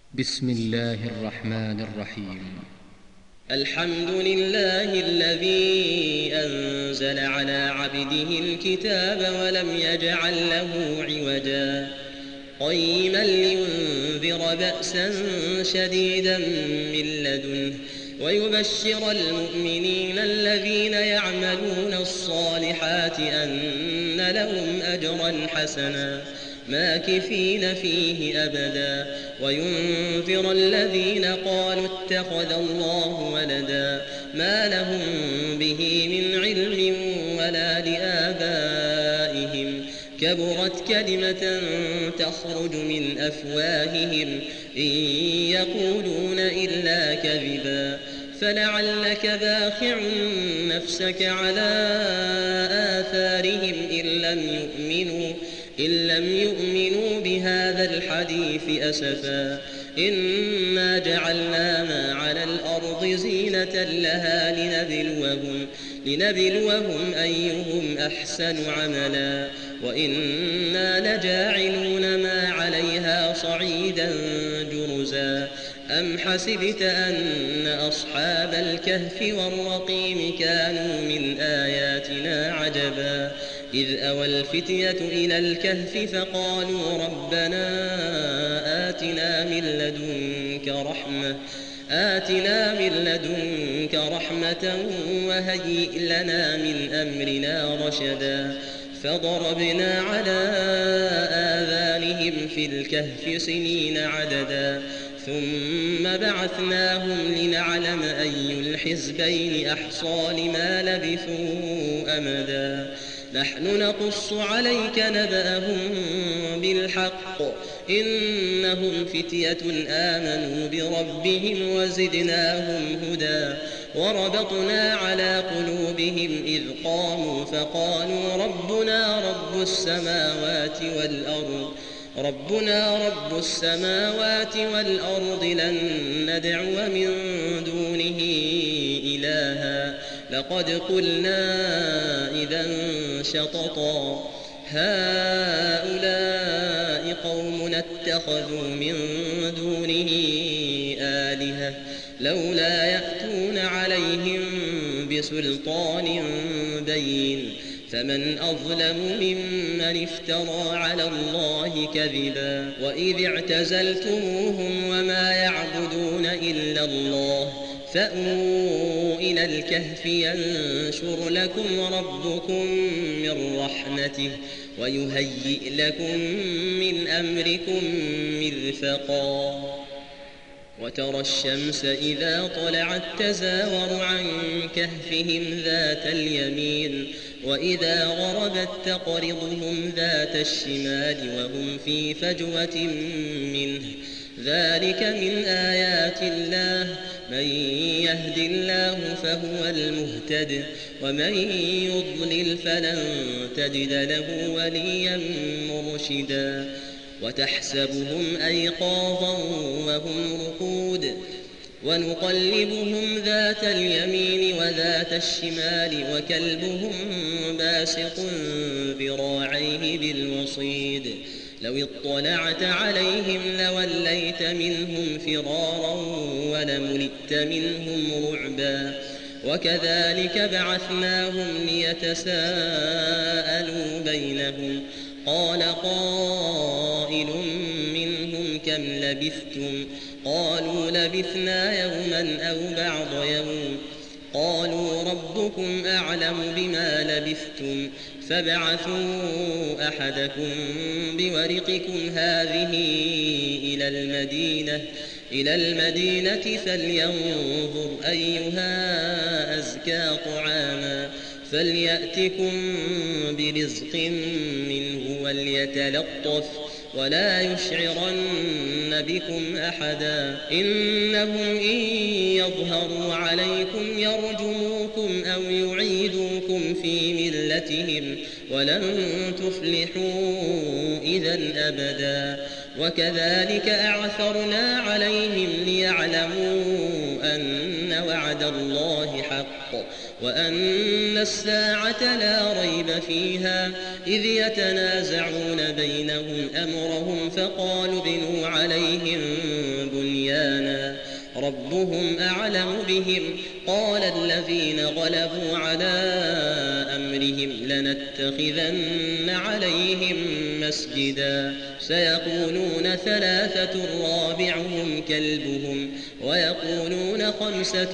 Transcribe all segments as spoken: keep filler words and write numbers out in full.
بسم الله الرحمن الرحيم. الحمد لله الذي أنزل على عبده الكتاب ولم يجعل له عوجا قيما لينذر بأسا شديدا من لدنه ويبشر المؤمنين الذين يعملون الصالحات أن لهم أجرا حسنا ماكثين فيه أبدا وينذر الذين قالوا اتخذ الله ولدا ما لهم به من علم ولا لآبائهم كبرت كلمة تخرج من أفواههم إن يقولون إلا كذبا فلعلك باخع نفسك على آثارهم إن لم يؤمنوا إن لم يؤمنوا بهذا الحديث أسفا إنا جعلنا ما على الأرض زينة لها لنبلوهم, لنبلوهم أيهم أحسن عملا وإنا لجاعلون ما عليها صعيدا جرزا أم حسبت أن أصحاب الكهف والرقيم كانوا من آياتنا عجبا إذ أوى الفتية إلى الكهف فقالوا ربنا آتنا من لدنك رحمة آتنا من لدنك رحمة وهيئ لنا من أمرنا رشدا فضربنا على آذانهم في الكهف سنين عددا ثم بعثناهم لنعلم أي الحزبين أحصى لما لبثوا أمدا نحن نقص عليك نبأهم بالحق إنهم فتية آمنوا بربهم وزدناهم هدى وربطنا على قلوبهم إذ قاموا فقالوا ربنا رب السماوات والأرض ربنا رب السماوات والأرض لن ندعو من دونه إلها لقد قلنا إذا شططا هؤلاء قومنا اتخذوا من دونه آلهة لولا يأتون عليهم بسلطان بين فمن أظلم ممن افترى على الله كذبا وإذ اعتزلتموهم وما يعبدون إلا الله فأووا إلى الكهف ينشر لكم ربكم من رحمته ويهيئ لكم من أمركم مرفقا وترى الشمس إذا طلعت تزاور عن كهفهم ذات اليمين وإذا غربت تقرضهم ذات الشمال وهم في فجوة منه ذلك من آيات الله من يهد الله فهو المهتد ومن يضلل فلن تجد له وليا مرشدا وتحسبهم أيقاظا وهم رقود ونقلبهم ذات اليمين وذات الشمال وكلبهم باسط ذراعيه بالوصيد لو اطلعت عليهم لوليت منهم فرارا ولملئت منهم رعبا وكذلك بعثناهم ليتساءلوا بينهم قال قائل منهم كم لبثتم قالوا لبثنا يوما أو بعض يوم قالوا ربكم أعلم بما لبثتم فابعثوا أحدكم بورقكم هذه إلى المدينة إلى المدينة فلينظر أيها أزكى طعاما فليأتكم برزق منه وليتلطف ولا يشعرن بكم أحدا إنهم إن يظهروا عليكم يرجموكم أو يعيدوكم في ملتهم ولن تفلحوا إذا أبدا وكذلك أعثرنا عليهم ليعلموا أن وعد الله حق وأن الساعة لا ريب فيها إذ يتنازعون بينهم أمرهم فقالوا ابنوا عليهم بنيانا ربهم أعلم بهم قال الذين غلبوا على أمرهم لنتخذن عليهم مسجدا سيقولون ثلاثة رابعهم كلبهم ويقولون خمسة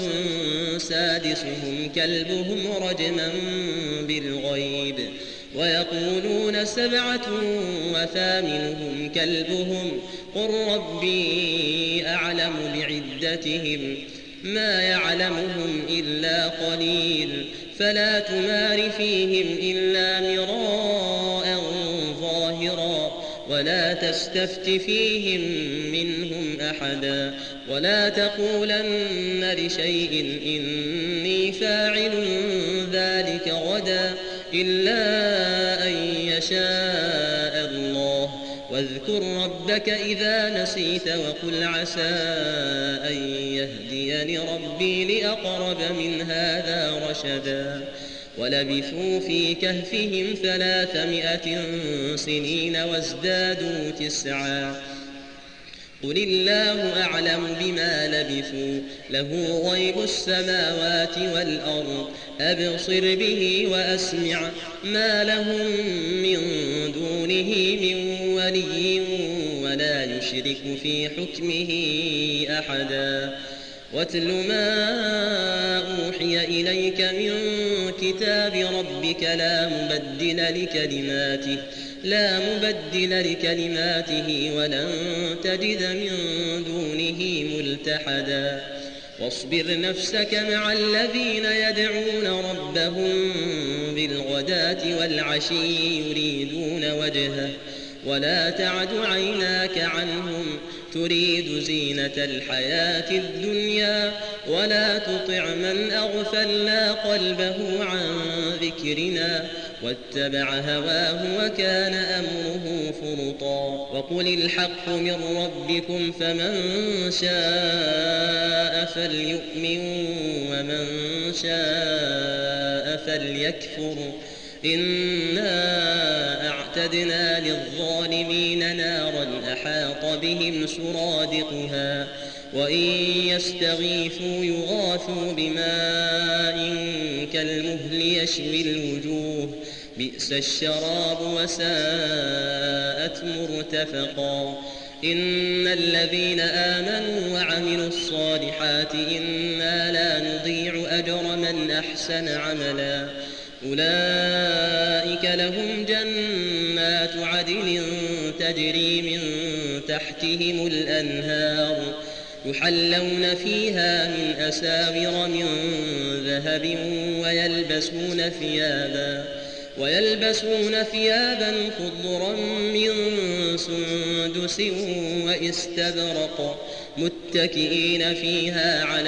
سادسهم كلبهم رجما بالغيب ويقولون سبعة وثامنهم كلبهم قل ربي أعلم بعدتهم ما يعلمهم إلا قليل فلا تمار فيهم إلا مراء ظاهرا ولا تستفت فيهم منهم أحدا ولا تقولن لشيء إني فاعل ذلك غدا إلا أن يشاء الله واذكر ربك إذا نسيت وقل عسى أن يهديني ربي لأقرب من هذا رشدا ولبثوا في كهفهم ثلاثمائة سنين وازدادوا تسعا قل الله أعلم بما لبثوا له غيب السماوات والأرض أبصر به وأسمع ما لهم من دونه من ولي ولا يشرك في حكمه أحدا واتل ما أوحي إليك من كتاب ربك لا مبدل لكلماته لا مبدل لكلماته ولن تجد من دونه ملتحدا واصبر نفسك مع الذين يدعون ربهم بالغداة والعشي يريدون وجهه ولا تعد عيناك عنهم تريد زينة الحياة الدنيا ولا تطع من أغفلنا قلبه عن ذكرنا واتبع هواه وكان أمره فرطا وقل الحق من ربكم فمن شاء فليؤمن ومن شاء فليكفر إنا أعتدنا للظالمين نارا أحاط بهم سرادقها وإن يستغيثوا يغاثوا بماء كالمهل يشوي الوجوه بئس الشراب وساءت مرتفقا إن الذين آمنوا وعملوا الصالحات إنا لا نضيع أجر من أحسن عملا أولئك لهم جنات عدن تجري من تحتهم الأنهار يحلون فيها من أساور من ذهب ويلبسون ثيابا ويلبسون ثيابا خضرا من سندس وإستبرق متكئين فيها على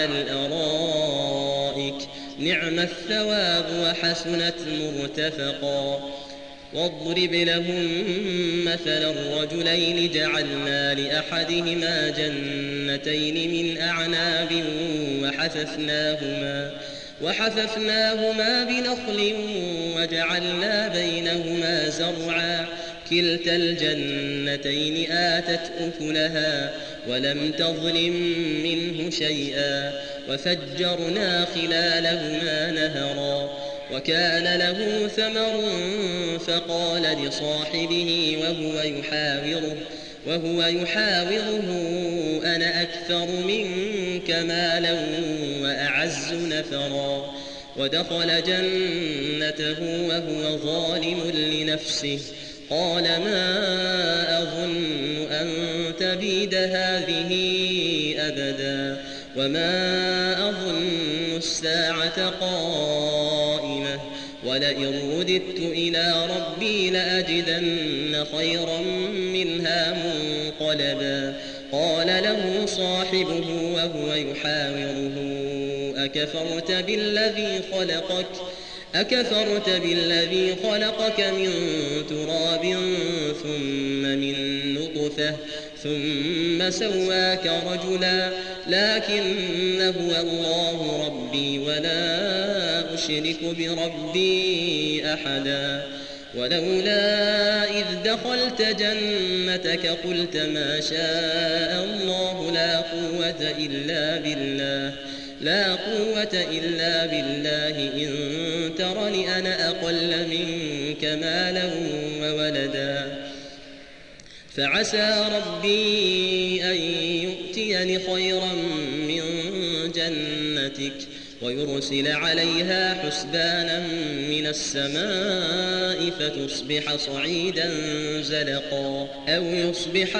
الأرائك نعم الثواب وحسنت مرتفقا واضرب لهم مثلا الرجلين جعلنا لأحدهما جنتين من أعناب وحففناهما وحففناهما بنخل وجعلنا بينهما زرعا كلتا الجنتين آتت أكلها ولم تظلم منه شيئا وفجرنا خلالهما نهرا وكان له ثمر فقال لصاحبه وهو يحاوره وهو يحاوره أنا أكثر منك مالا وأعز نفرا ودخل جنته وهو ظالم لنفسه قال ما أظن أن تبيد هذه أبدا وما أظن الساعة قائمة ولئن رددت إلى ربي لأجدن خيرا منها منقلبا قال له صاحبه وهو يحاوره أكفرت بالذي خلقك أكفرت بالذي خلقك من تراب ثم من نطفة ثم سواك رجلا لكن هو الله ربي ولا أشرك بربي أحدا ولولا إذ دخلت جنتك قلت ما شاء الله لا قوة إلا بالله لا قوة إلا بالله إن ترني أنا أقل منك مالا وولدا فعسى ربي أن يؤتيني خيرا من جنتك ويرسل عليها حسبانا من السماء فتصبح صعيدا زلقا أو يصبح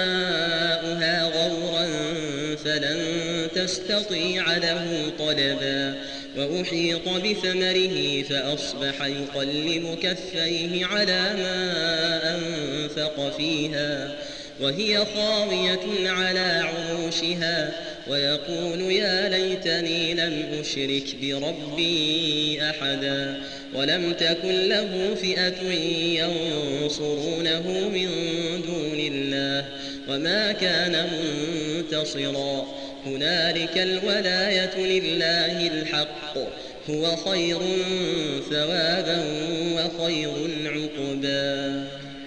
ماؤها غورا فلن تستطيع له طلبا وأحيط بثمره فأصبح يقلب كفيه على ما أنفق فيها وهي خاوية على عروشها ويقول يا ليتني لم أشرك بربي أحدا ولم تكن له فئة ينصرونه من دون الله وما كان منتصرا هنالك الولاية لله الحق هو خير ثوابا وخير عقبا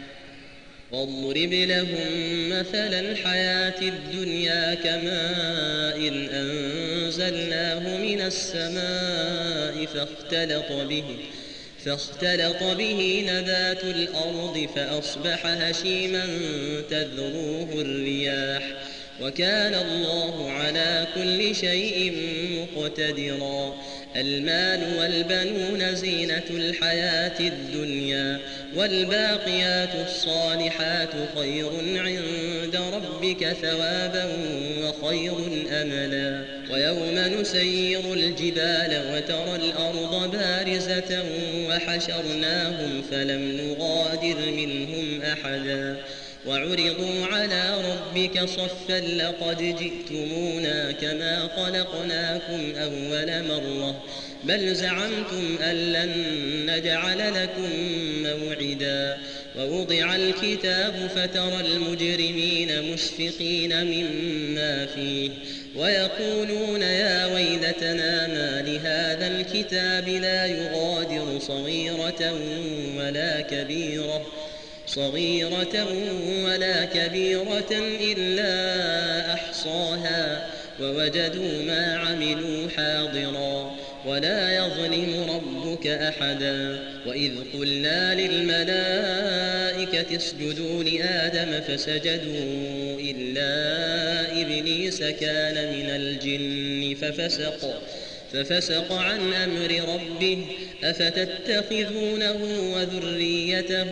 واضرب لهم مثل الحياة الدنيا كماء أنزلناه من السماء فاختلط به فاختلط به نبات الأرض فأصبح هشيما تذروه الرياح وكان الله على كل شيء مقتدرا المال والبنون زينة الحياة الدنيا والباقيات الصالحات خير عند ربك ثوابا وخير أملا ويوم نسير الجبال وترى الأرض بارزة وحشرناهم فلم نغادر منهم أحدا وعرضوا على ربك صفا لقد جئتمونا كما خلقناكم أول مرة بل زعمتم أن لن نجعل لكم موعدا ووضع الكتاب فترى المجرمين مشفقين مما فيه ويقولون يا ويلتنا ما لهذا الكتاب لا يغادر صغيرة ولا كبيرة صغيرة ولا كبيرة إلا أحصاها ووجدوا ما عملوا حاضرا ولا يظلم ربك أحدا وإذ قلنا للملائكة اسجدوا لآدم فسجدوا إلا إبليس كان من الجن ففسق ففسق عن أمر ربه أفتتخذونه وذريته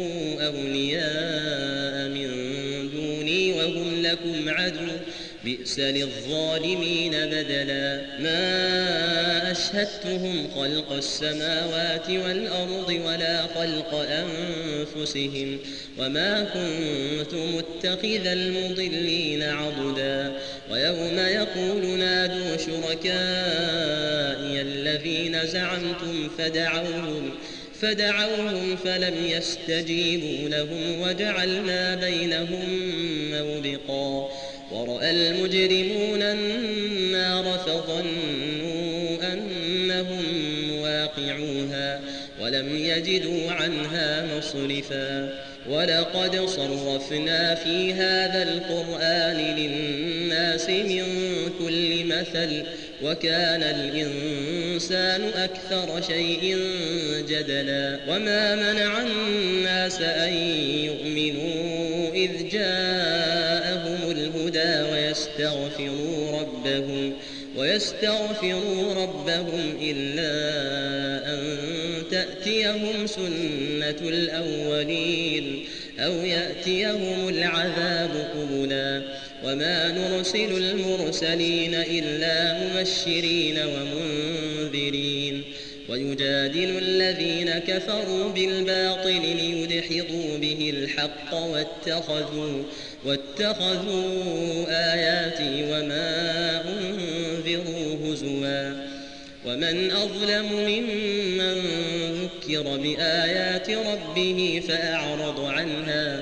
أولياء من دوني وهم لكم عدو بئس للظالمين بدلا ما أشهدتهم خلق السماوات والأرض ولا خلق أنفسهم وما كنت متخذ المضلين عضدا ويوم يقول نادوا شركائي الذين زعمتم فدعوهم فدعوهم فلم يستجيبوا لهم وجعلنا بينهم موبقا ورأى المجرمون النار فظنوا أنهم مواقعوها ولم يجدوا عنها مصرفا ولقد صرفنا في هذا القرآن للناس من كل مثل وكان الإنسان أكثر شيء جدلا وما منع الناس أن يؤمنوا إذ جاءهم الهدى ويستغفروا ربهم ويستغفروا ربهم إلا أن تأتيهم سنة الأولين أو يأتيهم العذاب قبلا وما نرسل المرسلين إلا مبشرين ومنذرين ويجادل الذين كفروا بالباطل ليدحضوا به الحق واتخذوا, واتخذوا آياتي وما أنذروا هزوا ومن أظلم ممن ذكر بآيات ربه فأعرض عنها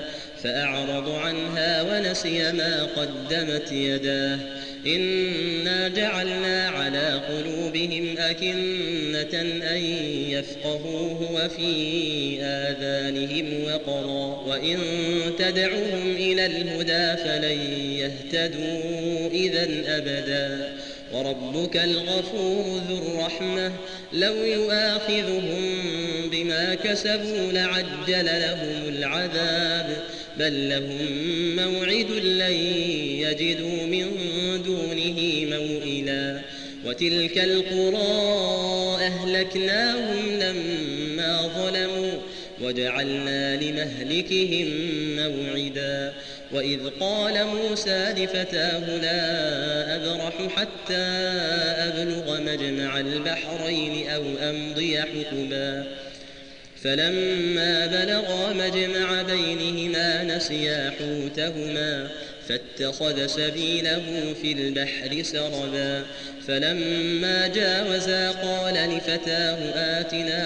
فأعرض عنها ونسي ما قدمت يداه إنا جعلنا على قلوبهم أكنة أن يفقهوه وفي آذانهم وقرا وإن تدعوهم إلى الهدى فلن يهتدوا إذا أبدا وربك الغفور ذو الرحمة لو يؤاخذهم بما كسبوا لعجل لهم العذاب بل لهم موعد لن يجدوا من دونه موئلا وتلك القرى أهلكناهم لما ظلموا وجعلنا لمهلكهم موعدا وإذ قال موسى لفتاه لا أبرح حتى أبلغ مجمع البحرين أو أمضي حقبا فلما بلغا مجمع بينهما نسيا حوتهما فاتخذ سبيله في البحر سربا فلما جاوزا قال لفتاه آتنا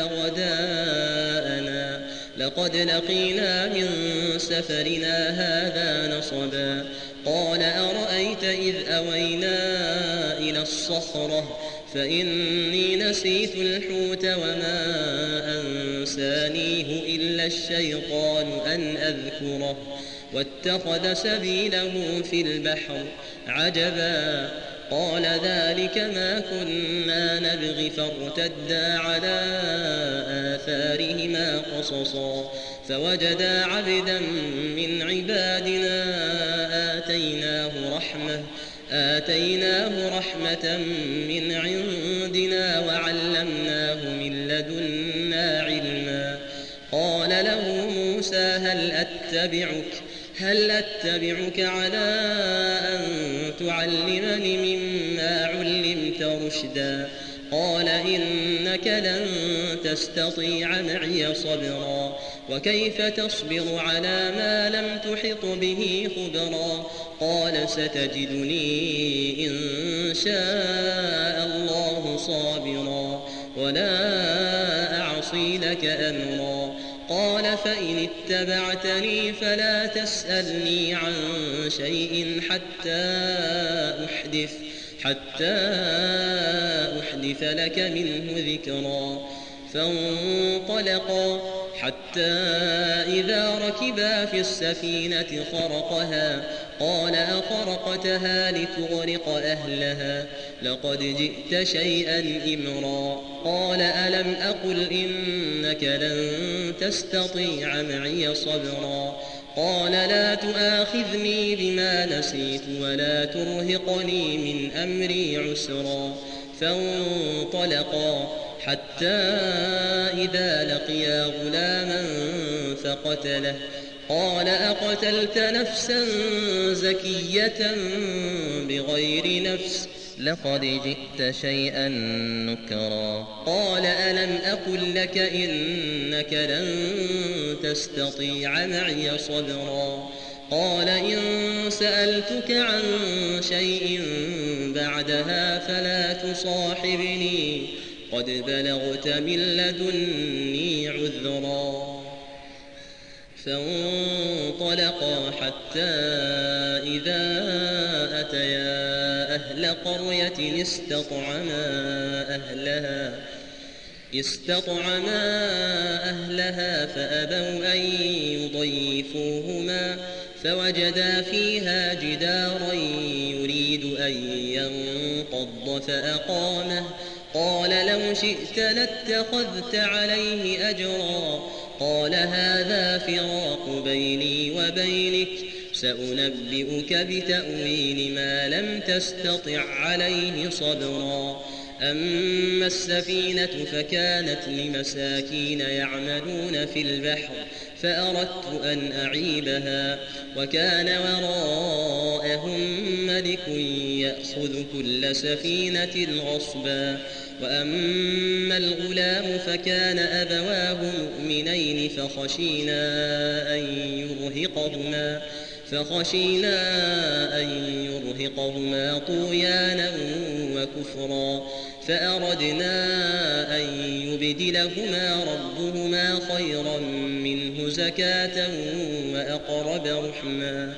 غداءنا لقد لقينا من سفرنا هذا نصبا قال أرأيت إذ أوينا إلى الصخرة فإني نسيت الحوت وما أنسانيه إلا الشيطان أن أذكره واتخذ سبيله في البحر عجبا قال ذلك ما كنا نبغي فارتدا على آثارهما قصصا فوجدا عبدا من عبادنا آتيناه رحمة آتيناه رحمة من عندنا وعلمناه من لدنا علما قال له موسى هل أتبعك هل أتبعك على أن تعلمني مما علمت رشدا قال إنك لن تستطيع معي صبرا وكيف تصبر على ما لم تحط به خبرا قال ستجدني إن شاء الله صابرا ولا أعصي لك أمرا قال فإن اتبعتني فلا تسألني عن شيء حتى أحدث حتى أحدث لك منه ذكرا فانطلقا حتى إذا ركبا في السفينة خرقها قال أخرقتها لتغرق أهلها لقد جئت شيئا إمرا قال ألم أقل إنك لن تستطيع معي صبرا قال لا تؤاخذني بما نسيت ولا ترهقني من أمري عسرا فانطلقا حتى إذا لقيا غلاما فقتله قال أقتلت نفسا زكية بغير نفس لقد جئت شيئا نكرا قال ألم أقل لك إنك لن تستطيع معي صبرا قال إن سألتك عن شيء بعدها فلا تصاحبني قد بلغت من لدني عذرا فانطلقا حتى إذا أتيا أهل قرية استطعما أهلها استطعما أهلها فأبوا أن يضيفوهما فوجدا فيها جدارا يريد أن ينقض فأقامه قال لو شئت لاتخذت عليه أجرا قال هذا فراق بيني وبينك سأنبئك بتأويل ما لم تستطع عليه صبرا أما السفينة فكانت لمساكين يعملون في البحر فأردت أن أعيبها وكان وراءهم ملك يأخذ كل سفينة غصبا وأما الغلام فكان أبواه مؤمنين فخشينا أن يرهقهما فخشينا أن يرهقهما طغيانا وكفرا فأردنا أن يبدلهما ربهما خيرا منه زكاة وأقرب رحما.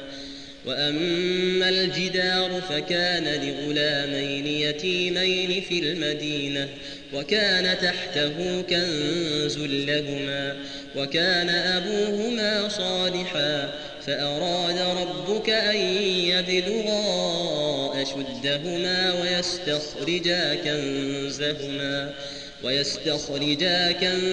وأما الجدار فكان لغلامين يتيمين في المدينة وكان تحته كنز لهما وكان أبوهما صالحا فأراد ربك أن يبلغا أشدهما ويستخرجا كنزهما ويستخرجا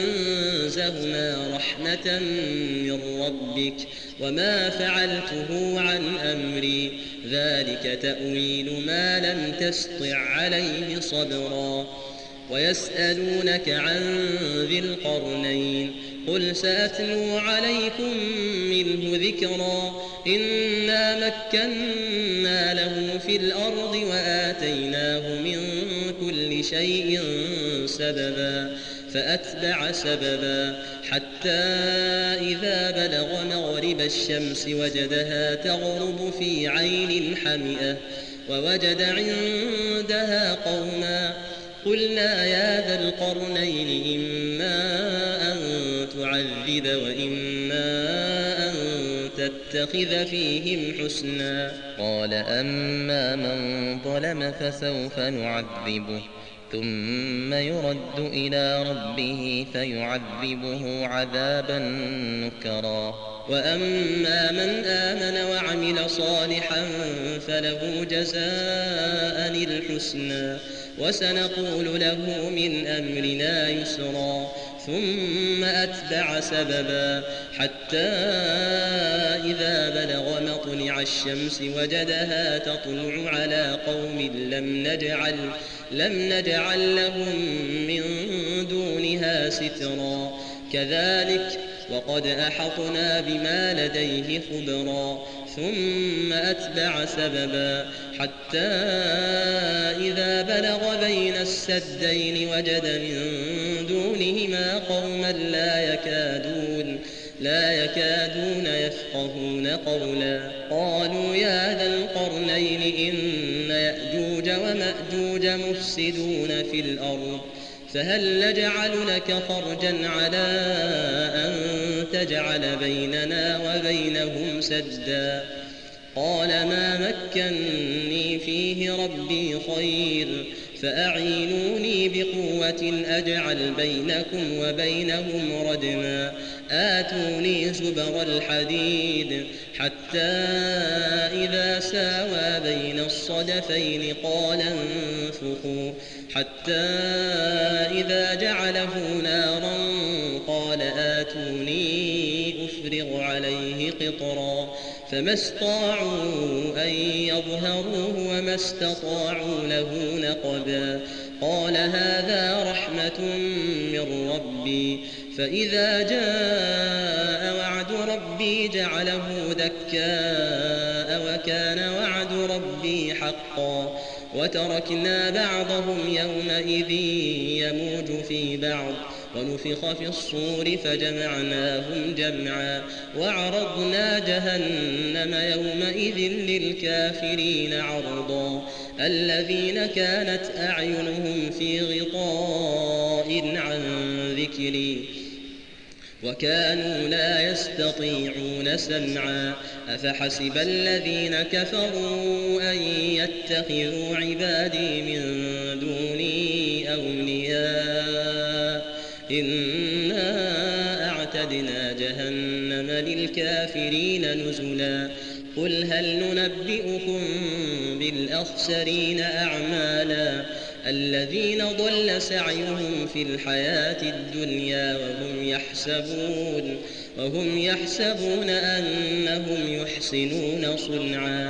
كنزهما رحمة من ربك وما فعلته عن أمري ذلك تأويل ما لم تسطع عليه صبرا. ويسألونك عن ذي القرنين قل سأتلو عليكم منه ذكرا إنا مكنا له في الأرض وآتيناه من كل شيء سببا فأتبع سببا حتى إذا بلغ مغرب الشمس وجدها تغرب في عين حمئة ووجد عندها قوما قلنا يا ذا القرنين إما أن تعذب وإما أن تتخذ فيهم حسنا. قال أما من ظلم فسوف نعذبه ثم يرد إلى ربه فيعذبه عذابا نكرا. وأما من آمن وعمل صالحا فله جزاء الحسنى وسنقول له من أمرنا يسرا. ثم أتبع سببا حتى إذا بلغ مطلع الشمس وجدها تطلع على قوم لم نجعل, لم نجعل لهم من دونها سترا كذلك وقد أحطنا بما لديه خبرا. ثم أتبع سببا حتى إذا بلغ بين السدين وجد من دونهما قوما لا يكادون لا يكادون يفقهون قولا. قالوا يا ذا القرنين إن يأجوج ومأجوج مفسدون في الأرض فهل نجعل لك خرجا على أن تجعل بيننا وبينهم سدا. قال ما مكني فيه ربي خير فأعينوني بقوة أجعل بينكم وبينهم ردما. آتوني زبر الحديد حتى إذا ساوى بين الصدفين قال انفخوا حتى إذا جعله نارا قال آتوني أفرغ عليه قطرا. فما استطاعوا أن يظهروه وما استطاعوا له نقبا. قال هذا رحمة من ربي فإذا جاء وعد ربي جعله دكاء وكان وعد ربي حقا. وتركنا بعضهم يومئذ يموج في بعض ونفخ في الصور فجمعناهم جمعا وعرضنا جهنم يومئذ للكافرين عرضا. الذين كانت أعينهم في غطاء عن ذكري وكانوا لا يستطيعون سمعا. أفحسب الذين كفروا أن يتخذوا عبادي من دوني أولياء إنا أعتدنا جهنم للكافرين نزلا. قل هل ننبئكم بالأخسرين أعمالا الذين ضل سعيهم في الحياة الدنيا وهم يحسبون وهم يحسبون أنهم يحسنون صنعا.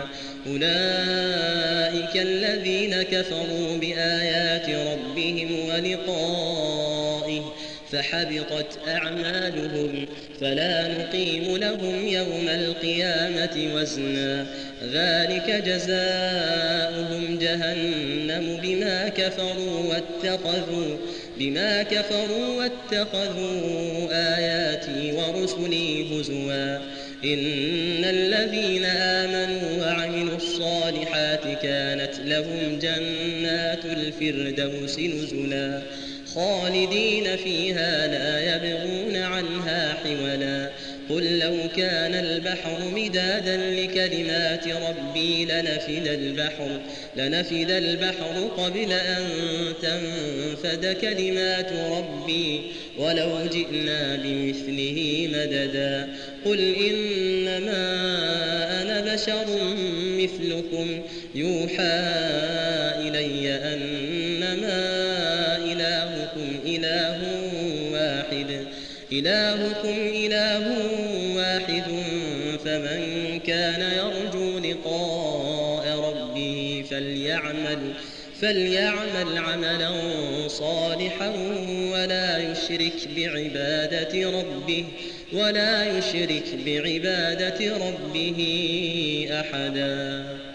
أولئك الذين كفروا بآيات ربهم ولقائه فحبطت أعمالهم فلا نقيم لهم يوم القيامة وزنا. ذلك جزاؤهم جهنم بما كفروا واتخذوا بما كفروا واتخذوا آياتي ورسلي هزوا. إن الذين آمنوا وعملوا الصالحات كانت لهم جنات الفردوس نزلا خالدين فيها لا يبغون عنها حولا قل لو كان البحر مدادا لكلمات ربي لنفد البحر لنفد البحر قبل أن تنفد كلمات ربي ولو جئنا بمثله مددا قل إنما أنا بشر مثلكم يوحى إلي أنما إلهكم إله واحد إلهكم إله واحد فمن كان يرجو لقاء ربه فليعمل فليعمل عملا صالحا ولا يشرك بعبادة ربه ولا يشرك بعبادة ربه أحدا.